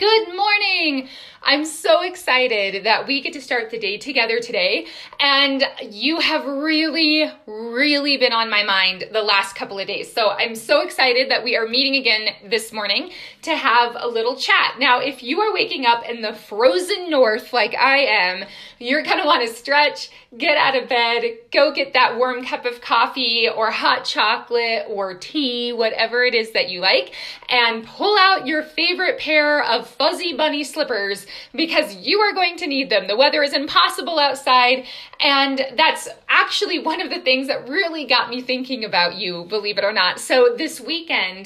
Good morning. I'm so excited that we get to start the day together today. And you have really been on my mind the last couple of days. So I'm so excited that we are meeting again this morning to have a little chat. Now, if you are waking up in the frozen north like I am, you're going to want to stretch, get out of bed, go get that warm cup of coffee or hot chocolate or tea, whatever it is that you like, and pull out your favorite pair of fuzzy bunny slippers because you are going to need them. The weather is impossible outside, and that's actually one of the things that really got me thinking about you, believe it or not. So this weekend,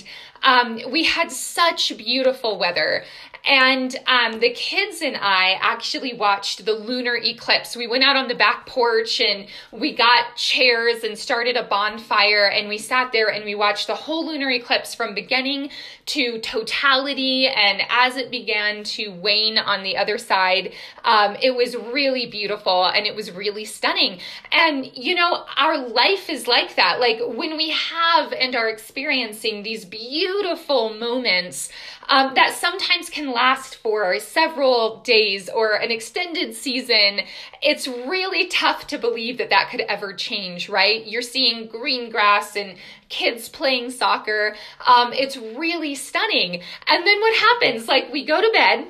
we had such beautiful weather. And the kids and I actually watched the lunar eclipse. We went out on the back porch and we got chairs and started a bonfire, and we sat there and we watched the whole lunar eclipse from beginning to totality. And as it began to wane on the other side, it was really beautiful and it was really stunning. And you know, our life is like that. Like when we have and are experiencing these beautiful moments that sometimes can last for several days or an extended season, it's really tough to believe that that could ever change, right? You're seeing green grass and kids playing soccer. It's really stunning. And then what happens? Like we go to bed,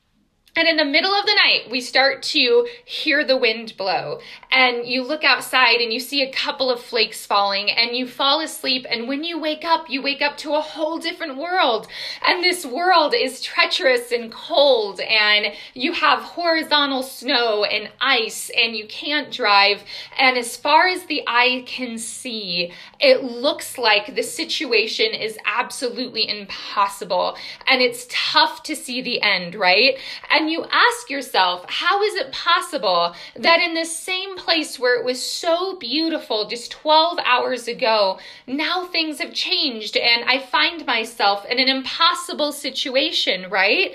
and in the middle of the night, we start to hear the wind blow, and you look outside and you see a couple of flakes falling, and you fall asleep. And when you wake up to a whole different world. And this world is treacherous and cold, and you have horizontal snow and ice, and you can't drive. And as far as the eye can see, it looks like the situation is absolutely impossible, and it's tough to see the end, right? And you ask yourself, how is it possible that in the same place where it was so beautiful just 12 hours ago, now things have changed and I find myself in an impossible situation, right?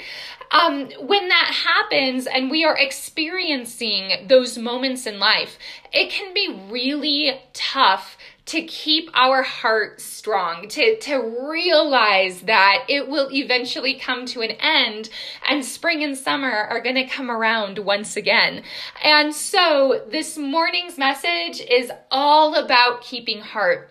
When that happens and we are experiencing those moments in life, it can be really tough to keep our heart strong, to realize that it will eventually come to an end and spring and summer are going to come around once again. And so this morning's message is all about keeping heart.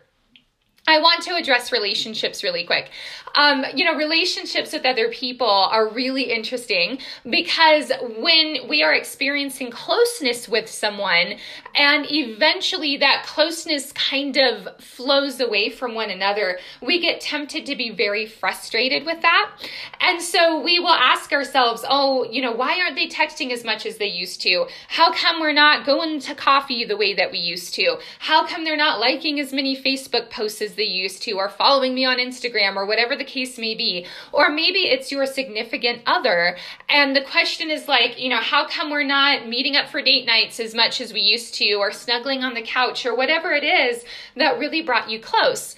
I want to address relationships really quick. Relationships with other people are really interesting because when we are experiencing closeness with someone and eventually that closeness kind of flows away from one another, we get tempted to be very frustrated with that. And so we will ask ourselves, why aren't they texting as much as they used to? How come we're not going to coffee the way that we used to? How come they're not liking as many Facebook posts as they used to, or following me on Instagram, or whatever the case may be? Or maybe it's your significant other, and the question is like, how come we're not meeting up for date nights as much as we used to, or snuggling on the couch, or whatever it is that really brought you close.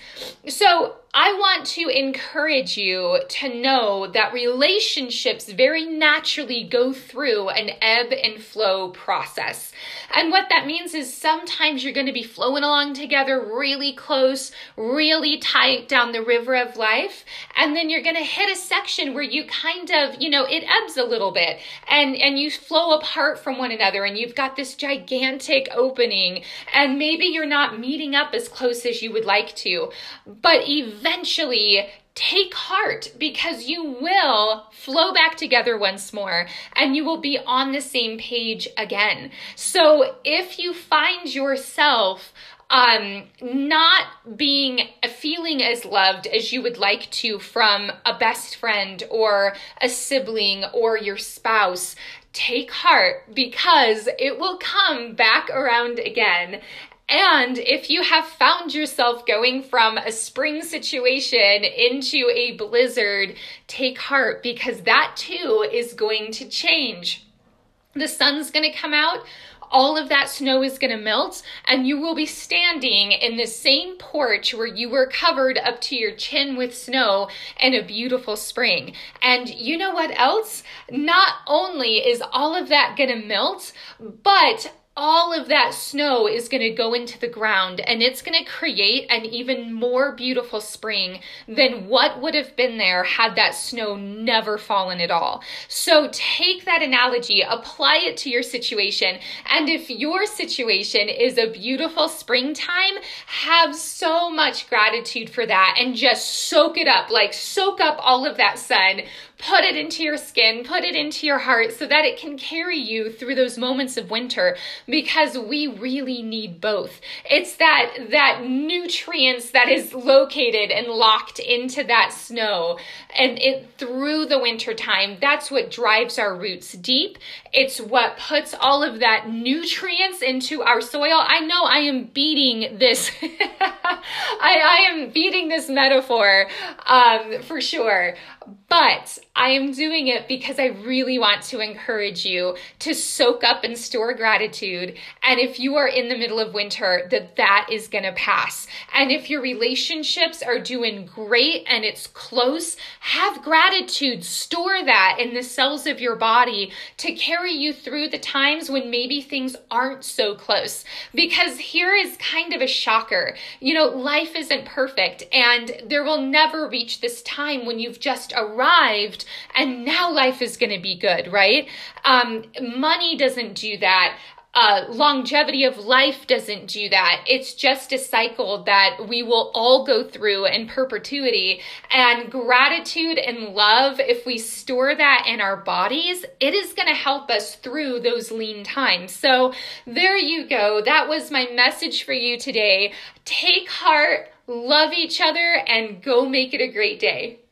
So I want to encourage you to know that relationships very naturally go through an ebb and flow process. And what that means is sometimes you're going to be flowing along together really close, really tight down the river of life. And then you're going to hit a section where you kind of, it ebbs a little bit and you flow apart from one another, and you've got this gigantic opening, and maybe you're not meeting up as close as you would like to, but eventually take heart, because you will flow back together once more and you will be on the same page again. So if you find yourself not feeling as loved as you would like to from a best friend or a sibling or your spouse, take heart, because it will come back around again. And if you have found yourself going from a spring situation into a blizzard, take heart, because that too is going to change. The sun's going to come out, all of that snow is going to melt, and you will be standing in the same porch where you were covered up to your chin with snow in a beautiful spring. And you know what else? Not only is all of that going to melt, but all of that snow is going to go into the ground, and it's going to create an even more beautiful spring than what would have been there had that snow never fallen at all. So take that analogy, apply it to your situation, and if your situation is a beautiful springtime, have so much gratitude for that and just soak it up, like soak up all of that sun. Put it into your skin, put it into your heart so that it can carry you through those moments of winter, because we really need both. It's that nutrients that is located and locked into that snow and it through the winter time. That's what drives our roots deep. It's what puts all of that nutrients into our soil. I know I am beating this. I am beating this metaphor for sure. But I am doing it because I really want to encourage you to soak up and store gratitude. And if you are in the middle of winter, that is going to pass. And if your relationships are doing great and it's close, have gratitude. Store that in the cells of your body to carry you through the times when maybe things aren't so close. Because here is kind of a shocker. You know, life isn't perfect, and there will never reach this time when you've just arrived and now life is going to be good, right? Money doesn't do that. Longevity of life doesn't do that. It's just a cycle that we will all go through in perpetuity. And gratitude and love, if we store that in our bodies, it is going to help us through those lean times. So there you go. That was my message for you today. Take heart, love each other, and go make it a great day.